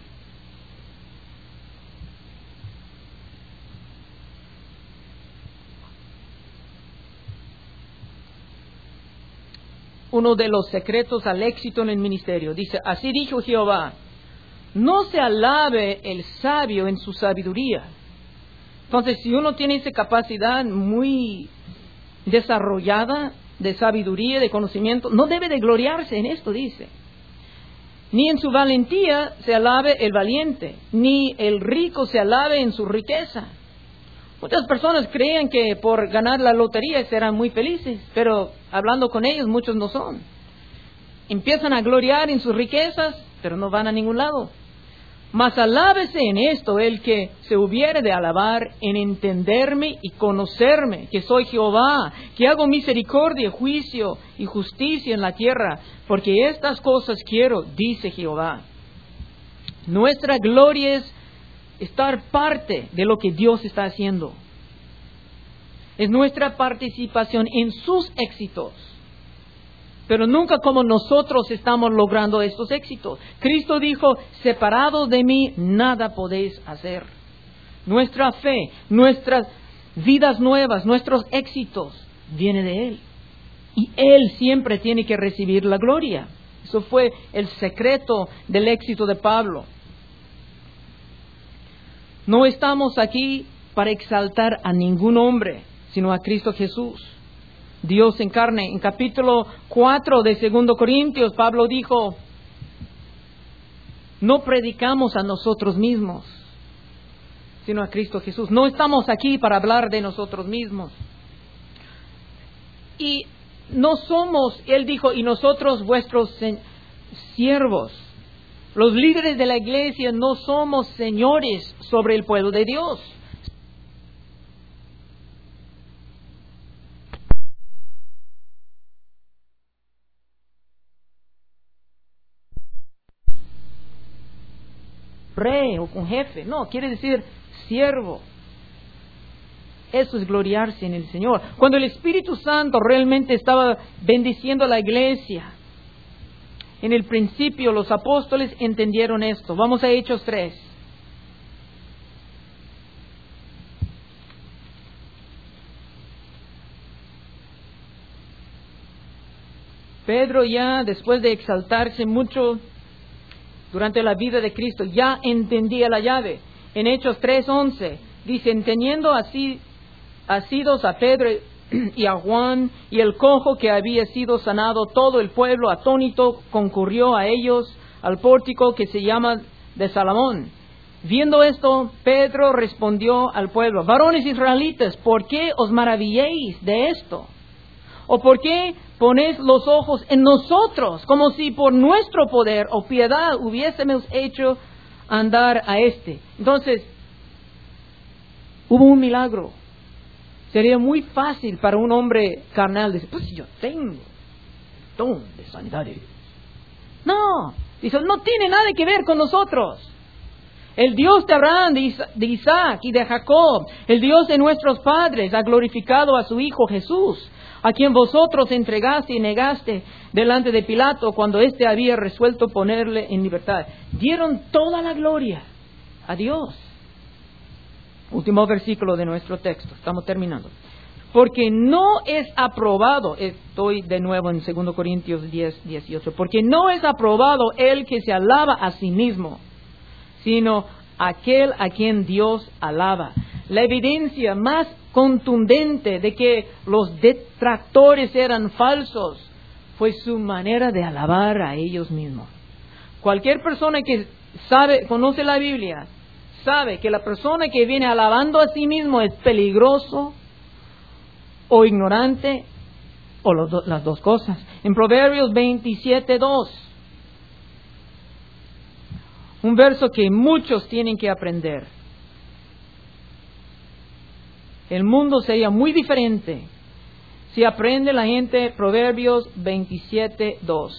Uno de los secretos al éxito en el ministerio. Dice, así dijo Jehová, no se alabe el sabio en su sabiduría. Entonces, si uno tiene esa capacidad muy desarrollada de sabiduría, de conocimiento, no debe de gloriarse en esto, dice. Ni en su valentía se alabe el valiente, ni el rico se alabe en su riqueza. Muchas personas creen que por ganar la lotería serán muy felices, pero hablando con ellos, muchos no son. Empiezan a gloriar en sus riquezas, pero no van a ningún lado. Mas alábese en esto el que se hubiere de alabar en entenderme y conocerme, que soy Jehová, que hago misericordia, juicio y justicia en la tierra, porque estas cosas quiero, dice Jehová. Nuestra gloria es estar parte de lo que Dios está haciendo. Es nuestra participación en sus éxitos. Pero nunca como nosotros estamos logrando estos éxitos. Cristo dijo, separados de mí, nada podéis hacer. Nuestra fe, nuestras vidas nuevas, nuestros éxitos, viene de Él. Y Él siempre tiene que recibir la gloria. Eso fue el secreto del éxito de Pablo. No estamos aquí para exaltar a ningún hombre, sino a Cristo Jesús, Dios en carne. En capítulo cuatro de Segundo Corintios, Pablo dijo, no predicamos a nosotros mismos, sino a Cristo Jesús. No estamos aquí para hablar de nosotros mismos. Y no somos, él dijo, y nosotros vuestros siervos. Los líderes de la iglesia no somos señores sobre el pueblo de Dios. Rey o un jefe, no, quiere decir siervo. Eso es gloriarse en el Señor. Cuando el Espíritu Santo realmente estaba bendiciendo a la iglesia, en el principio los apóstoles entendieron esto. Vamos a Hechos tres. Pedro ya, después de exaltarse mucho durante la vida de Cristo, ya entendía la llave. En Hechos tres once dice, teniendo así asidos a Pedro y a Juan y el cojo que había sido sanado, todo el pueblo atónito concurrió a ellos al pórtico que se llama de Salomón. Viendo esto, Pedro respondió al pueblo, varones israelitas, ¿por qué os maravilléis de esto? ¿O por qué ponéis los ojos en nosotros, como si por nuestro poder o piedad hubiésemos hecho andar a este? Entonces, hubo un milagro. Sería muy fácil para un hombre carnal decir, pues yo tengo don de sanidad. No, dice, no tiene nada que ver con nosotros. El Dios de Abraham, de Isaac y de Jacob, el Dios de nuestros padres, ha glorificado a su Hijo Jesús, a quien vosotros entregaste y negaste delante de Pilato cuando éste había resuelto ponerle en libertad. Dieron toda la gloria a Dios. Último versículo de nuestro texto, estamos terminando. Porque no es aprobado, estoy de nuevo en Segundo Corintios diez, dieciocho, porque no es aprobado el que se alaba a sí mismo, sino aquel a quien Dios alaba. La evidencia más contundente de que los detractores eran falsos fue su manera de alabar a ellos mismos. Cualquier persona que sabe, conoce la Biblia, sabe que la persona que viene alabando a sí mismo es peligroso o ignorante o los do, las dos cosas. En Proverbios veintisiete dos, un verso que muchos tienen que aprender. El mundo sería muy diferente si aprende la gente Proverbios veintisiete dos.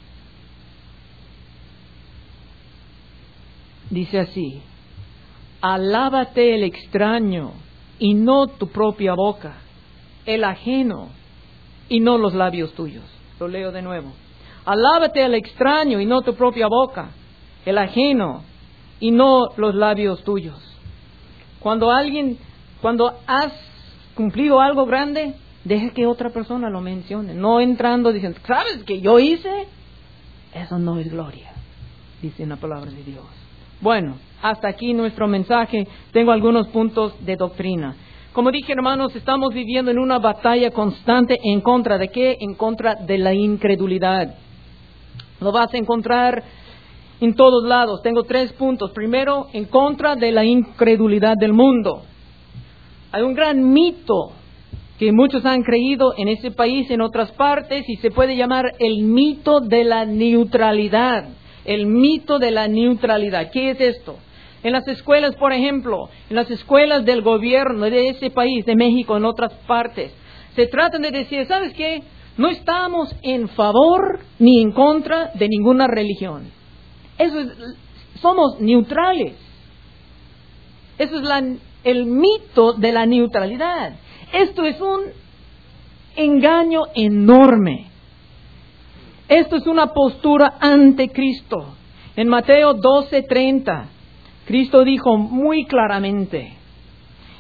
Dice así, alábate el extraño y no tu propia boca, el ajeno y no los labios tuyos. Lo leo de nuevo. Alábate al extraño y no tu propia boca, el ajeno y no los labios tuyos. Cuando alguien, cuando has cumplido algo grande, deja que otra persona lo mencione, no entrando diciendo, ¿sabes qué yo hice? Eso no es gloria, dice la palabra de Dios. Bueno, hasta aquí nuestro mensaje. Tengo algunos puntos de doctrina. Como dije, hermanos, estamos viviendo en una batalla constante en contra de ¿qué? En contra de la incredulidad. Lo vas a encontrar en todos lados. Tengo tres puntos. Primero, en contra de la incredulidad del mundo. Hay un gran mito que muchos han creído en ese país, en otras partes, y se puede llamar el mito de la neutralidad. El mito de la neutralidad. ¿Qué es esto? En las escuelas, por ejemplo, en las escuelas del gobierno de ese país, de México, en otras partes, se tratan de decir, ¿sabes qué? No estamos en favor ni en contra de ninguna religión. Eso es, somos neutrales. Eso es la, el mito de la neutralidad. Esto es un engaño enorme. Esto es una postura ante Cristo. En Mateo doce treinta, Cristo dijo muy claramente,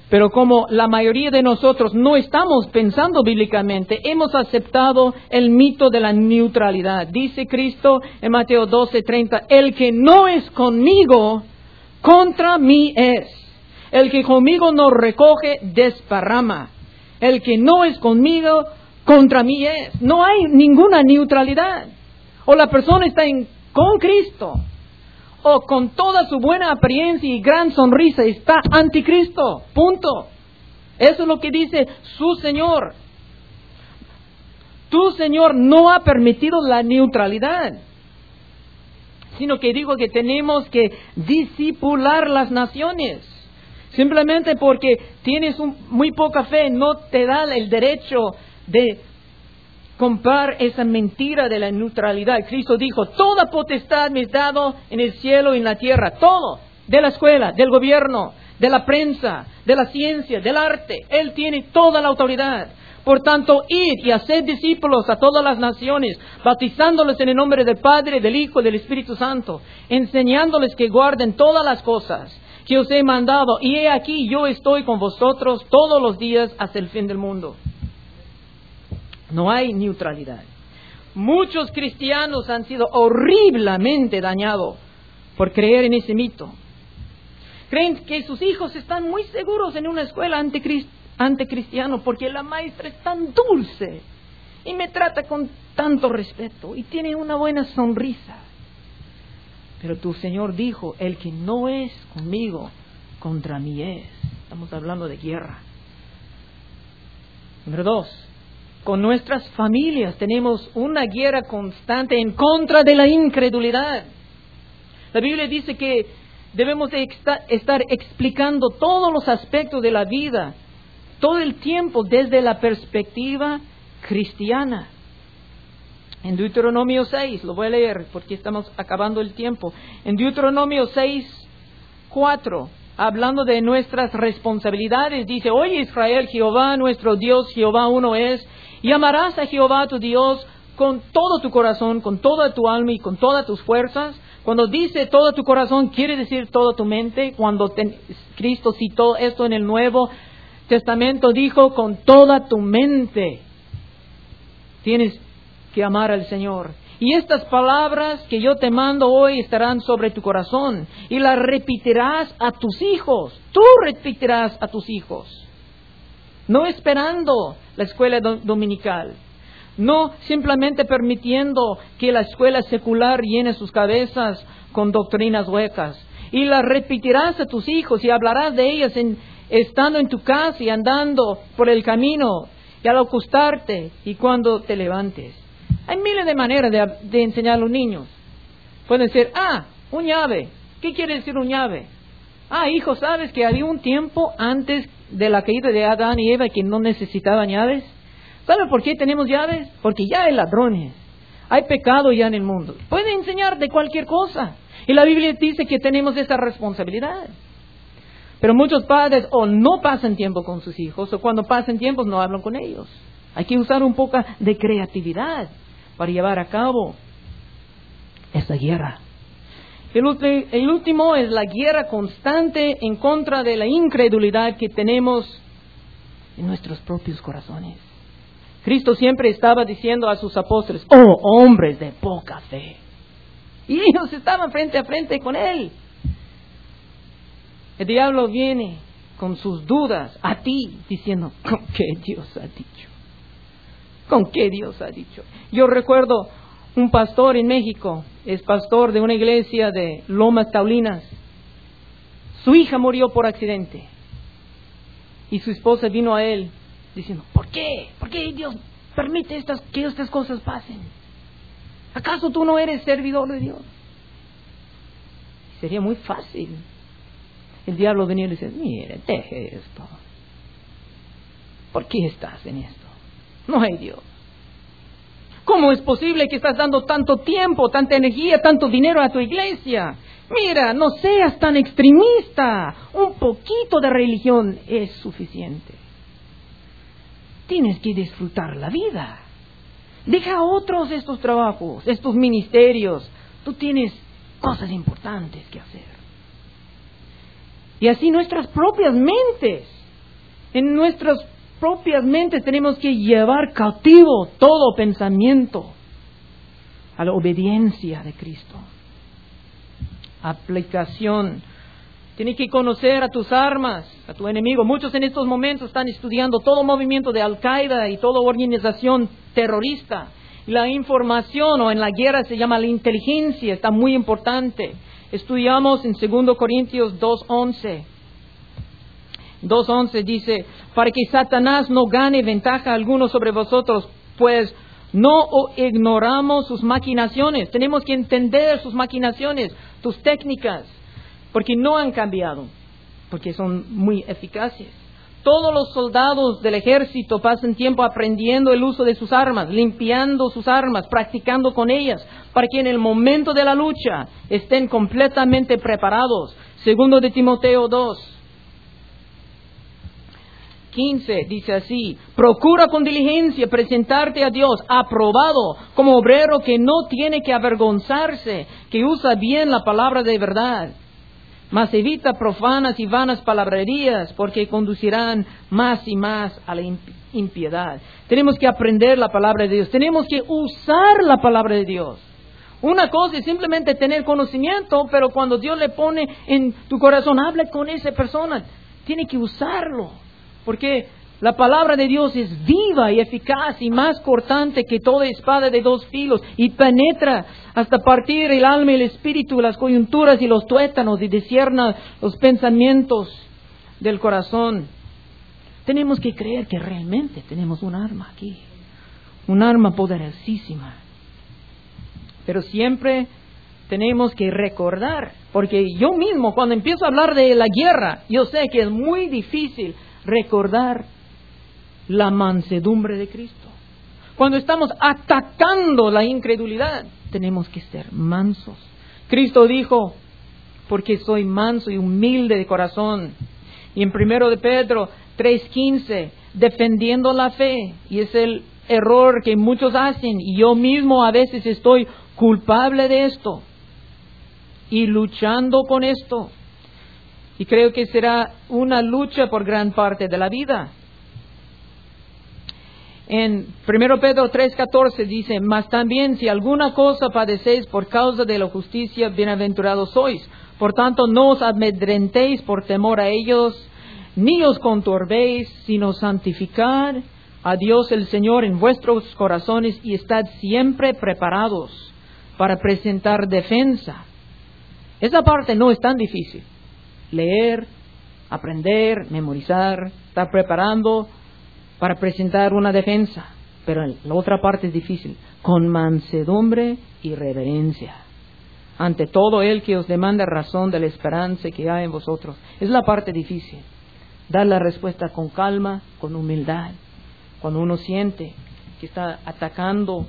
Pero como la mayoría de nosotros no estamos pensando bíblicamente, hemos aceptado el mito de la neutralidad. Dice Cristo en Mateo doce treinta, el que no es conmigo, contra mí es. El que conmigo no recoge, desparrama. El que no es conmigo, contra mí es. No hay ninguna neutralidad. O la persona está en, con Cristo, o con toda su buena apariencia y gran sonrisa está anticristo. Punto. Eso es lo que dice su Señor. Tu Señor no ha permitido la neutralidad, sino que digo que tenemos que discipular las naciones. Simplemente porque tienes un, muy poca fe, no te da el derecho de comprar esa mentira de la neutralidad. Cristo dijo, toda potestad me es dado en el cielo y en la tierra. Todo. De la escuela, del gobierno, de la prensa, de la ciencia, del arte. Él tiene toda la autoridad. Por tanto, id y haced discípulos a todas las naciones, bautizándoles en el nombre del Padre, del Hijo y del Espíritu Santo, enseñándoles que guarden todas las cosas que os he mandado. Y he aquí, yo estoy con vosotros todos los días hasta el fin del mundo. No hay neutralidad. Muchos cristianos han sido horriblemente dañados por creer en ese mito. Creen que sus hijos están muy seguros en una escuela anticristiana porque la maestra es tan dulce y me trata con tanto respeto y tiene una buena sonrisa. Pero tu Señor dijo, el que no es conmigo, contra mí es. Estamos hablando de guerra. Número dos. Con nuestras familias tenemos una guerra constante en contra de la incredulidad. La Biblia dice que debemos de estar explicando todos los aspectos de la vida, todo el tiempo desde la perspectiva cristiana. En Deuteronomio seis, lo voy a leer porque estamos acabando el tiempo. En Deuteronomio seis, cuatro, hablando de nuestras responsabilidades, dice, oye Israel, Jehová nuestro Dios, Jehová uno es, y amarás a Jehová tu Dios con todo tu corazón, con toda tu alma y con todas tus fuerzas. Cuando dice todo tu corazón, quiere decir toda tu mente. Cuando te, Cristo citó esto en el Nuevo Testamento, dijo con toda tu mente. Tienes que amar al Señor. Y estas palabras que yo te mando hoy estarán sobre tu corazón y las repetirás a tus hijos. Tú repetirás a tus hijos. No esperando la escuela do- dominical. No simplemente permitiendo que la escuela secular llene sus cabezas con doctrinas huecas. Y las repetirás a tus hijos y hablarás de ellas en, estando en tu casa y andando por el camino y al acostarte y cuando te levantes. Hay miles de maneras de, de enseñar a los niños. Pueden decir, ah, un llave. ¿Qué quiere decir un llave? Ah, hijo, ¿sabes que había un tiempo antes de la caída de Adán y Eva que no necesitaban llaves? ¿Sabe por qué tenemos llaves? Porque ya hay ladrones. Hay pecado ya en el mundo. Puede enseñar de cualquier cosa. Y la Biblia dice que tenemos esa responsabilidad. Pero muchos padres o no pasan tiempo con sus hijos o cuando pasan tiempo no hablan con ellos. Hay que usar un poco de creatividad para llevar a cabo esta guerra. El, ulti- el último es la guerra constante en contra de la incredulidad que tenemos en nuestros propios corazones. Cristo siempre estaba diciendo a sus apóstoles, oh, hombres de poca fe. Y ellos estaban frente a frente con Él. El diablo viene con sus dudas a ti, diciendo, ¿con qué Dios ha dicho? ¿Con qué Dios ha dicho? Yo recuerdo un pastor en México, es pastor de una iglesia de Lomas Taulinas. Su hija murió por accidente. Y su esposa vino a él diciendo, ¿por qué? ¿Por qué Dios permite estas, que estas cosas pasen? ¿Acaso tú no eres servidor de Dios? Sería muy fácil. El diablo venía y le decía, mire, deje esto. ¿Por qué estás en esto? No hay Dios. ¿Cómo es posible que estás dando tanto tiempo, tanta energía, tanto dinero a tu iglesia? Mira, no seas tan extremista. Un poquito de religión es suficiente. Tienes que disfrutar la vida. Deja a otros estos trabajos, estos ministerios. Tú tienes cosas importantes que hacer. Y así nuestras propias mentes En nuestras propias mentes tenemos que llevar cautivo todo pensamiento a la obediencia de Cristo. Aplicación. Tienes que conocer a tus armas, a tu enemigo. Muchos en estos momentos están estudiando todo movimiento de Al-Qaeda y toda organización terrorista. La información, o en la guerra se llama la inteligencia, está muy importante. Estudiamos en segundo Corintios dos once. dos once dice, para que Satanás no gane ventaja alguno sobre vosotros, pues no ignoramos sus maquinaciones. Tenemos que entender sus maquinaciones, tus técnicas, porque no han cambiado, porque son muy eficaces. Todos los soldados del ejército pasan tiempo aprendiendo el uso de sus armas, limpiando sus armas, practicando con ellas, para que en el momento de la lucha estén completamente preparados. Segundo de Timoteo dos quince dice así, procura con diligencia presentarte a Dios aprobado como obrero que no tiene que avergonzarse, que usa bien la palabra de verdad. Mas evita profanas y vanas palabrerías, porque conducirán más y más a la impiedad. Tenemos que aprender la palabra de Dios, tenemos que usar la palabra de Dios. Una cosa es simplemente tener conocimiento, pero cuando Dios le pone en tu corazón, habla con esa persona, tiene que usarlo. Porque la palabra de Dios es viva y eficaz y más cortante que toda espada de dos filos y penetra hasta partir el alma y el espíritu, las coyunturas y los tuétanos y discierna los pensamientos del corazón. Tenemos que creer que realmente tenemos un arma aquí, un arma poderosísima. Pero siempre tenemos que recordar, porque yo mismo cuando empiezo a hablar de la guerra, yo sé que es muy difícil recordar la mansedumbre de Cristo. Cuando estamos atacando la incredulidad, tenemos que ser mansos. Cristo dijo, porque soy manso y humilde de corazón. Y en primero de Pedro tres quince, defendiendo la fe, y es el error que muchos hacen, y yo mismo a veces estoy culpable de esto, y luchando con esto. Y creo que será una lucha por gran parte de la vida. En primero Pedro tres catorce dice, mas también si alguna cosa padecéis por causa de la justicia, bienaventurados sois. Por tanto, no os amedrentéis por temor a ellos, ni os conturbéis, sino santificad a Dios el Señor en vuestros corazones y estad siempre preparados para presentar defensa. Esa parte no es tan difícil. Leer, aprender, memorizar, estar preparando para presentar una defensa. Pero la otra parte es difícil. Con mansedumbre y reverencia. Ante todo el que os demanda razón de la esperanza que hay en vosotros. Es la parte difícil. Dar la respuesta con calma, con humildad. Cuando uno siente que está atacando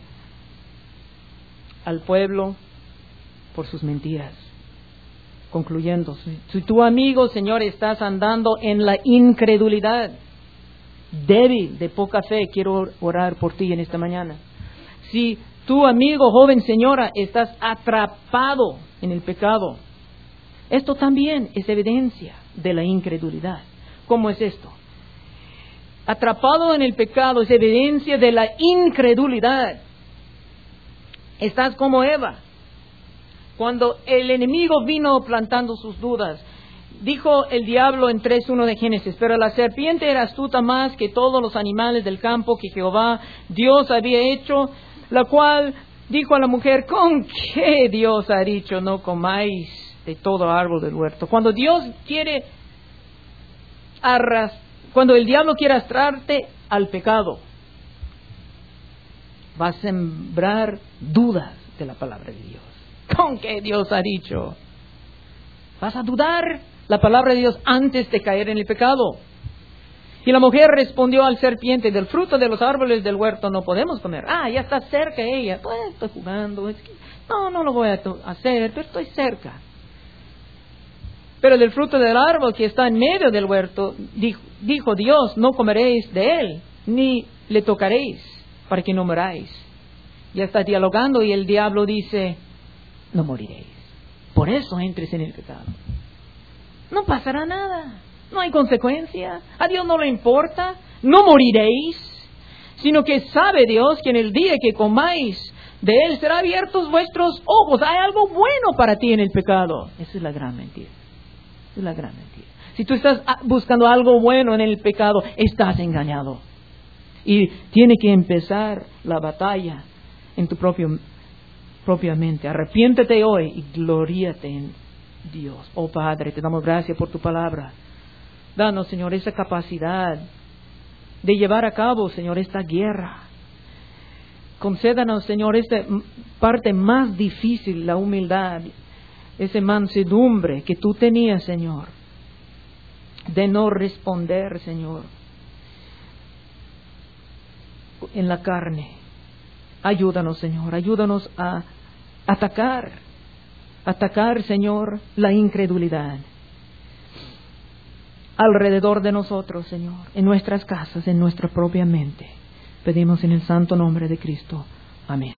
al pueblo por sus mentiras. Concluyendo, si tu amigo, Señor, estás andando en la incredulidad, débil, de poca fe, quiero orar por ti en esta mañana. Si tu amigo, joven señora, estás atrapado en el pecado, esto también es evidencia de la incredulidad. ¿Cómo es esto? Atrapado en el pecado es evidencia de la incredulidad. Estás como Eva. Cuando el enemigo vino plantando sus dudas, dijo el diablo en tres uno de Génesis, pero la serpiente era astuta más que todos los animales del campo que Jehová Dios había hecho, la cual dijo a la mujer, ¿con qué Dios ha dicho no comáis de todo árbol del huerto? Cuando Dios quiere arrastrar, cuando el diablo quiere arrastrarte al pecado, va a sembrar dudas de la palabra de Dios. ¿Con qué Dios ha dicho? Vas a dudar la palabra de Dios antes de caer en el pecado. Y la mujer respondió al serpiente, del fruto de los árboles del huerto no podemos comer. Ah, ya está cerca ella. Pues estoy jugando. Es que, no, no lo voy a hacer, pero estoy cerca. Pero del fruto del árbol que está en medio del huerto, dijo, dijo Dios, no comeréis de él, ni le tocaréis, para que no moráis. Ya está dialogando y el diablo dice, no moriréis. Por eso entres en el pecado. No pasará nada. No hay consecuencia. A Dios no le importa. No moriréis. Sino que sabe Dios que en el día que comáis de Él serán abiertos vuestros ojos. Hay algo bueno para ti en el pecado. Esa es la gran mentira. Esa es la gran mentira. Si tú estás buscando algo bueno en el pecado, estás engañado. Y tiene que empezar la batalla en tu propio, propia mente. Arrepiéntete hoy y gloríate en Dios. Oh Padre, te damos gracias por tu palabra. Danos, Señor, esa capacidad de llevar a cabo, Señor, esta guerra. Concédanos, Señor, esta parte más difícil, la humildad, esa mansedumbre que tú tenías, Señor, de no responder, Señor, en la carne. Ayúdanos, Señor, ayúdanos a atacar, atacar, Señor, la incredulidad alrededor de nosotros, Señor, en nuestras casas, en nuestra propia mente. Pedimos en el santo nombre de Cristo. Amén.